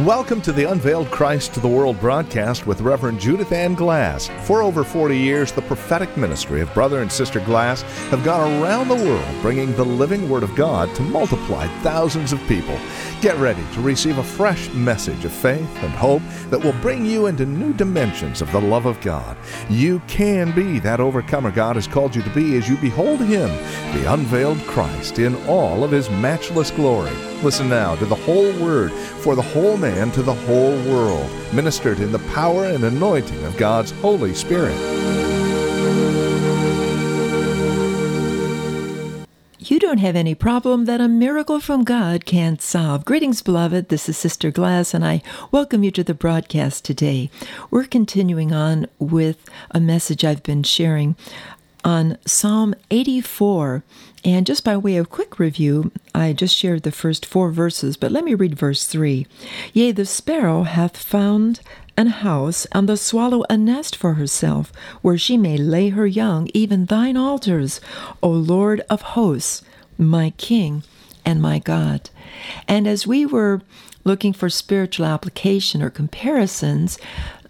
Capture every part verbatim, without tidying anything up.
Welcome to the Unveiled Christ to the World broadcast with Reverend Judith Ann Glass. For over forty years, the prophetic ministry of Brother and Sister Glass have gone around the world bringing the living Word of God to multiply thousands of people. Get ready to receive a fresh message of faith and hope that will bring you into new dimensions of the love of God. You can be that overcomer God has called you to be as you behold Him, the unveiled Christ, in all of His matchless glory. Listen now to the whole Word for the whole man to the whole world, ministered in the power and anointing of God's Holy Spirit. You don't have any problem that a miracle from God can't solve. Greetings, beloved. This is Sister Glass, and I welcome you to the broadcast today. We're continuing on with a message I've been sharing on Psalm eighty-four. And just by way of quick review, I just shared the first four verses, but let me read verse three. Yea, the sparrow hath found an house, and the swallow a nest for herself, where she may lay her young, even thine altars, O Lord of hosts, my King and my God. And as we were looking for spiritual application or comparisons,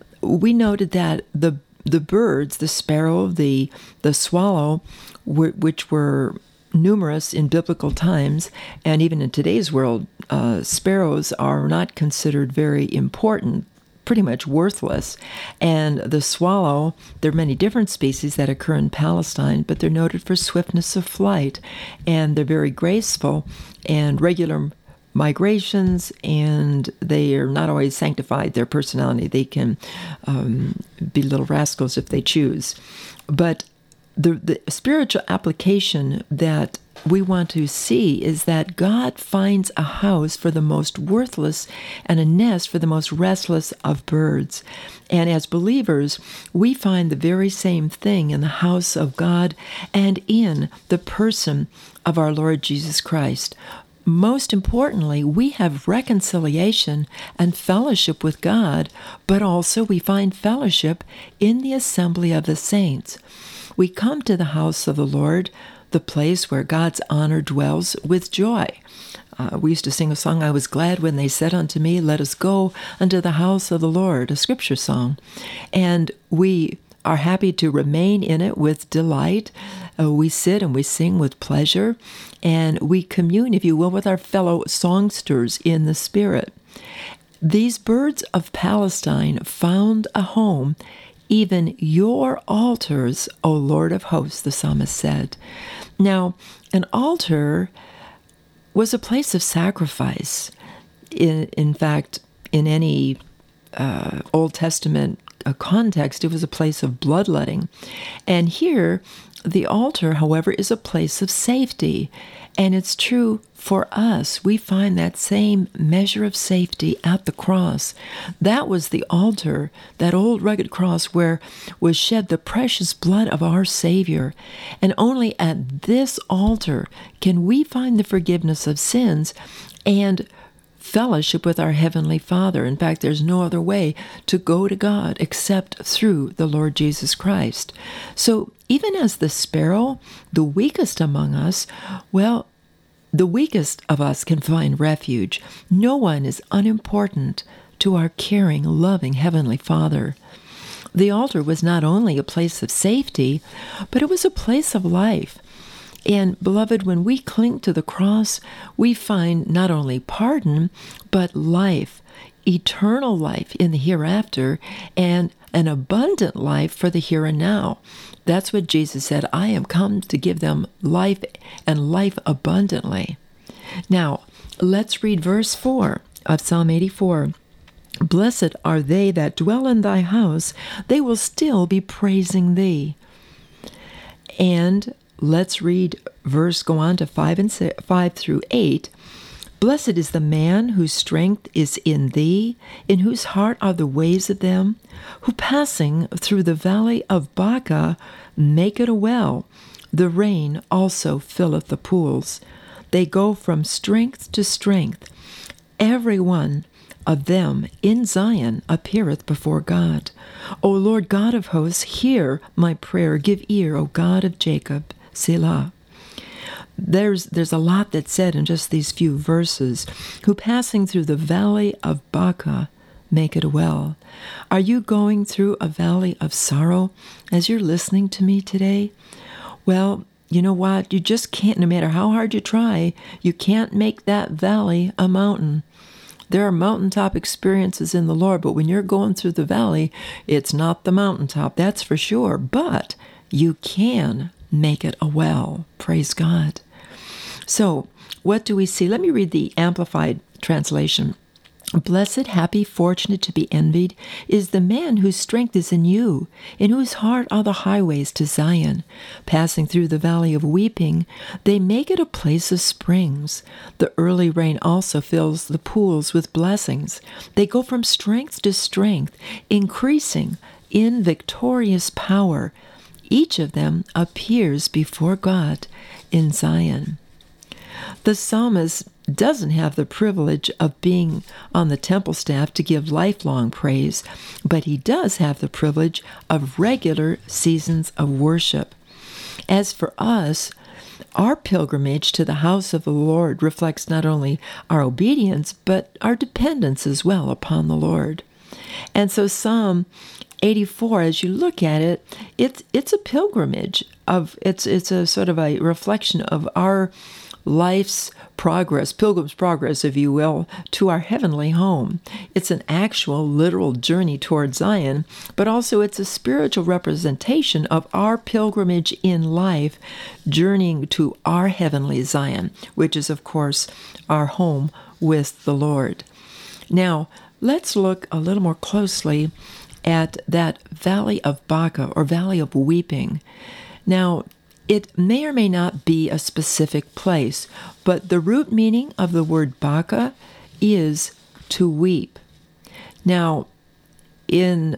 we noted that the the birds, the sparrow, the the swallow, which were numerous in biblical times, and even in today's world, uh, sparrows are not considered very important, pretty much worthless. And the swallow, there are many different species that occur in Palestine, but they're noted for swiftness of flight, and they're very graceful and regular migrations, and they are not always sanctified, their personality. They can um, be little rascals if they choose. But the, the spiritual application that we want to see is that God finds a house for the most worthless and a nest for the most restless of birds. And as believers, we find the very same thing in the house of God and in the person of our Lord Jesus Christ. Most importantly, we have reconciliation and fellowship with God, but also we find fellowship in the assembly of the saints. We come to the house of the Lord, the place where God's honor dwells, with joy. Uh, we used to sing a song, I was glad when they said unto me, let us go unto the house of the Lord, a scripture song. And we are happy to remain in it with delight. Uh, we sit and we sing with pleasure, and we commune, if you will, with our fellow songsters in the Spirit. These birds of Palestine found a home, even your altars, O Lord of hosts, the psalmist said. Now, an altar was a place of sacrifice. In, in fact, in any uh, Old Testament uh, context, it was a place of bloodletting. And here, the altar, however, is a place of safety. And it's true for us. We find that same measure of safety at the cross. That was the altar, that old rugged cross where was shed the precious blood of our Savior. And only at this altar can we find the forgiveness of sins and fellowship with our Heavenly Father. In fact, there's no other way to go to God except through the Lord Jesus Christ. So even as the sparrow, the weakest among us, well, the weakest of us can find refuge. No one is unimportant to our caring, loving Heavenly Father. The altar was not only a place of safety, but it was a place of life. And beloved, when we cling to the cross, we find not only pardon, but life, eternal life in the hereafter, and an abundant life for the here and now. That's what Jesus said, I am come to give them life and life abundantly. Now, let's read verse four of Psalm eighty-four. Blessed are they that dwell in thy house, they will still be praising thee. And let's read verse, go on to five and six, five through eight. Blessed is the man whose strength is in thee, in whose heart are the ways of them, who passing through the valley of Baca make it a well. The rain also filleth the pools. They go from strength to strength. Every one of them in Zion appeareth before God. O Lord God of hosts, hear my prayer. Give ear, O God of Jacob. Selah. there's there's a lot that's said in just these few verses. Who passing through the valley of Baca make it well. Are you going through a valley of sorrow as you're listening to me today? Well, you know what? You just can't, no matter how hard you try, you can't make that valley a mountain. There are mountaintop experiences in the Lord, but when you're going through the valley, it's not the mountaintop, that's for sure. But you can make it a well. Praise God. So, what do we see? Let me read the Amplified translation. Blessed, happy, fortunate, to be envied is the man whose strength is in you, in whose heart are the highways to Zion. Passing through the valley of weeping, they make it a place of springs. The early rain also fills the pools with blessings. They go from strength to strength, increasing in victorious power. Each of them appears before God in Zion. The psalmist doesn't have the privilege of being on the temple staff to give lifelong praise, but he does have the privilege of regular seasons of worship. As for us, our pilgrimage to the house of the Lord reflects not only our obedience, but our dependence as well upon the Lord. And so Psalm eighty-four, as you look at it, it's it's a pilgrimage of it's it's a sort of a reflection of our life's progress, pilgrim's progress, if you will, to our heavenly home. It's an actual, literal journey toward Zion, but also it's a spiritual representation of our pilgrimage in life, journeying to our heavenly Zion, which is, of course, our home with the Lord. Now, let's look a little more closely at that Valley of Baca, or Valley of Weeping. Now, it may or may not be a specific place, but the root meaning of the word Baca is to weep. Now, in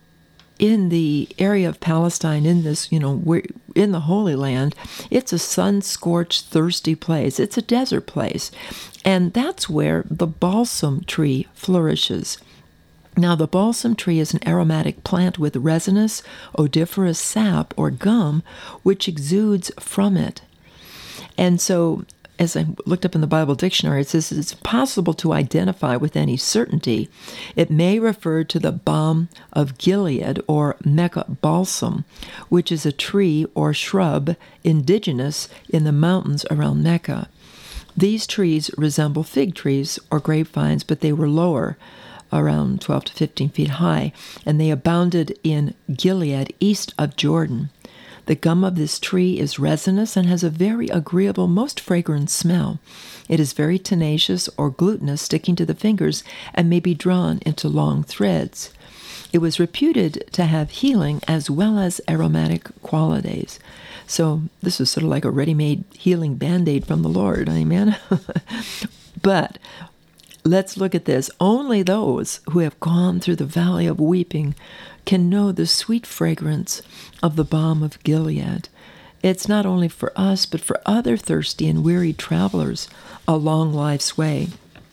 in the area of Palestine, in this, you know, we're in the Holy Land, it's a sun-scorched, thirsty place. It's a desert place. And that's where the balsam tree flourishes. Now, the balsam tree is an aromatic plant with resinous, odoriferous sap or gum, which exudes from it. And so, as I looked up in the Bible dictionary, it says it's impossible to identify with any certainty. It may refer to the balm of Gilead or Mecca balsam, which is a tree or shrub indigenous in the mountains around Mecca. These trees resemble fig trees or grapevines, but they were lower, around twelve to fifteen feet high, and they abounded in Gilead east of Jordan. The gum of this tree is resinous and has a very agreeable, most fragrant smell. It is very tenacious or glutinous, sticking to the fingers, and may be drawn into long threads. It was reputed to have healing as well as aromatic qualities. So this is sort of like a ready-made healing Band-Aid from the Lord, amen? But let's look at this. Only those who have gone through the valley of weeping can know the sweet fragrance of the balm of Gilead. It's not only for us, but for other thirsty and weary travelers along life's way.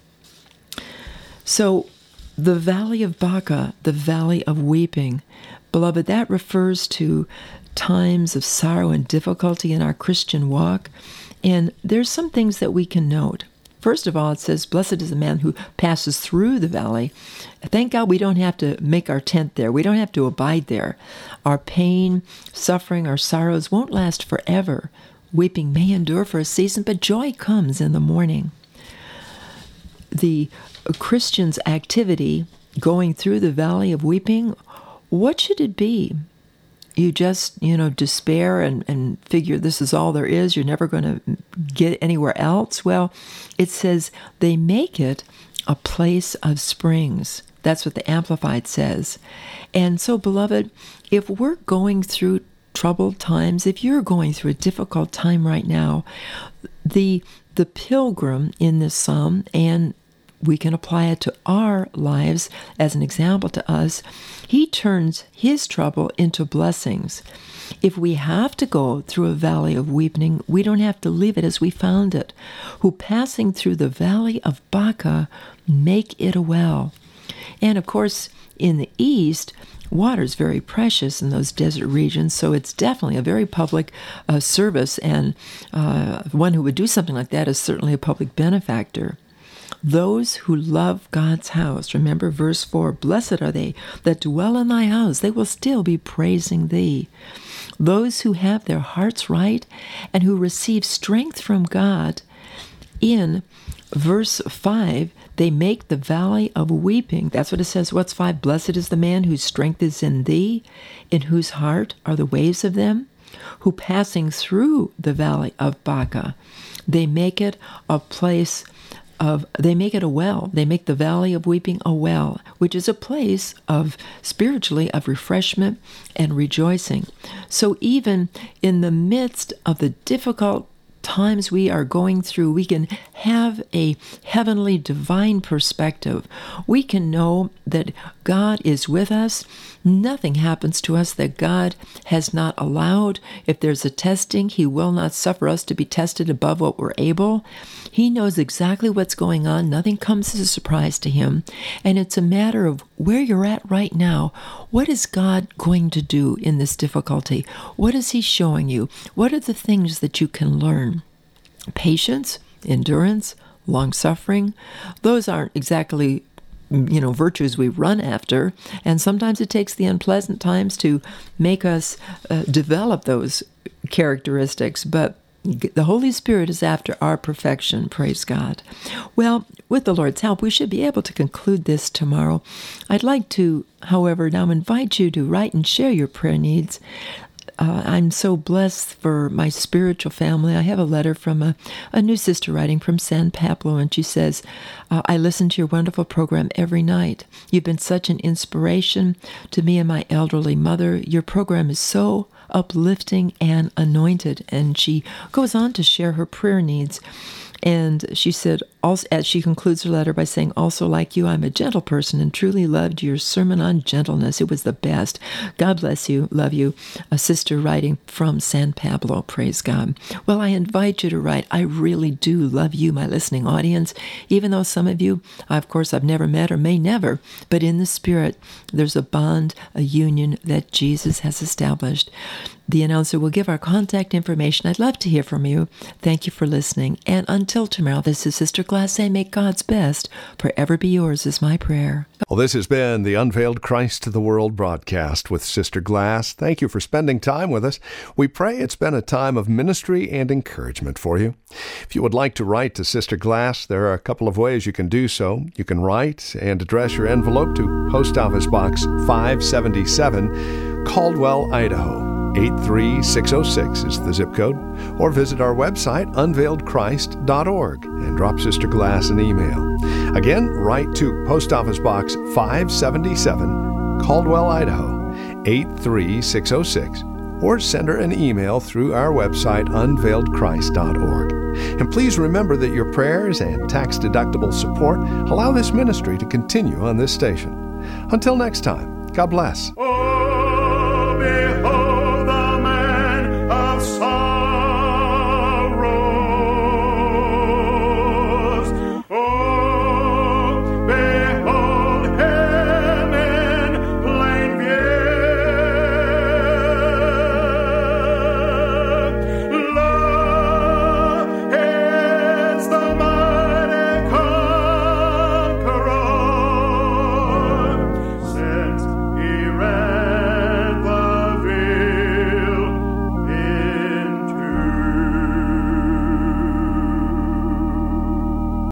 So, the valley of Baca, the valley of weeping, beloved, that refers to times of sorrow and difficulty in our Christian walk. And there's some things that we can note. First of all, it says, blessed is the man who passes through the valley. Thank God we don't have to make our tent there. We don't have to abide there. Our pain, suffering, our sorrows won't last forever. Weeping may endure for a season, but joy comes in the morning. The Christian's activity going through the valley of weeping, what should it be? You just, you know, despair and, and figure this is all there is. You're never going to get anywhere else. Well, it says they make it a place of springs. That's what the Amplified says. And so, beloved, if we're going through troubled times, if you're going through a difficult time right now, the the pilgrim in this psalm, and we can apply it to our lives as an example to us, he turns his trouble into blessings. If we have to go through a valley of weeping, we don't have to leave it as we found it. Who passing through the valley of Baca make it a well. And of course, in the East, water is very precious in those desert regions, so it's definitely a very public uh, service, and uh, one who would do something like that is certainly a public benefactor. Those who love God's house, remember verse four, blessed are they that dwell in thy house, they will still be praising thee. Those who have their hearts right and who receive strength from God, in verse five, they make the valley of weeping. That's what it says. What's five? Blessed is the man whose strength is in thee, in whose heart are the ways of them, who passing through the valley of Baca, they make it a place of, they make it a well. They make the valley of weeping a well, which is a place of, spiritually, of refreshment and rejoicing. So even in the midst of the difficult times we are going through, we can have a heavenly divine perspective. We can know that God is with us. Nothing happens to us that God has not allowed. If there's a testing, He will not suffer us to be tested above what we're able. He knows exactly what's going on. Nothing comes as a surprise to Him. And it's a matter of where you're at right now. What is God going to do in this difficulty? What is He showing you? What are the things that you can learn? Patience, endurance, long-suffering, those aren't exactly, you know, virtues we run after. And sometimes it takes the unpleasant times to make us uh, develop those characteristics. But the Holy Spirit is after our perfection, praise God. Well, with the Lord's help, we should be able to conclude this tomorrow. I'd like to, however, now invite you to write and share your prayer needs. Uh, I'm so blessed for my spiritual family. I have a letter from a, a new sister writing from San Pablo, and she says, uh, I listen to your wonderful program every night. You've been such an inspiration to me and my elderly mother. Your program is so uplifting and anointed. And she goes on to share her prayer needs. And she said, also, as she concludes her letter by saying, also like you, I'm a gentle person and truly loved your sermon on gentleness. It was the best. God bless you. Love you. A sister writing from San Pablo. Praise God. Well, I invite you to write. I really do love you, my listening audience, even though some of you, of course, I've never met or may never, but in the Spirit, there's a bond, a union that Jesus has established. The announcer will give our contact information. I'd love to hear from you. Thank you for listening. And until tomorrow, this is Sister Glasse. Make God's best forever be yours is my prayer. Well, this has been the Unveiled Christ to the World broadcast with Sister Glass. Thank you for spending time with us. We pray it's been a time of ministry and encouragement for you. If you would like to write to Sister Glass, there are a couple of ways you can do so. You can write and address your envelope to Post Office Box five seventy-seven, Caldwell, Idaho. eight three six oh six is the zip code, or visit our website, unveiled christ dot org, and drop Sister Glass an email. Again, write to Post Office Box five seventy-seven, Caldwell, Idaho, eight three six oh six, or send her an email through our website, unveiled christ dot org. And please remember that your prayers and tax-deductible support allow this ministry to continue on this station. Until next time, God bless.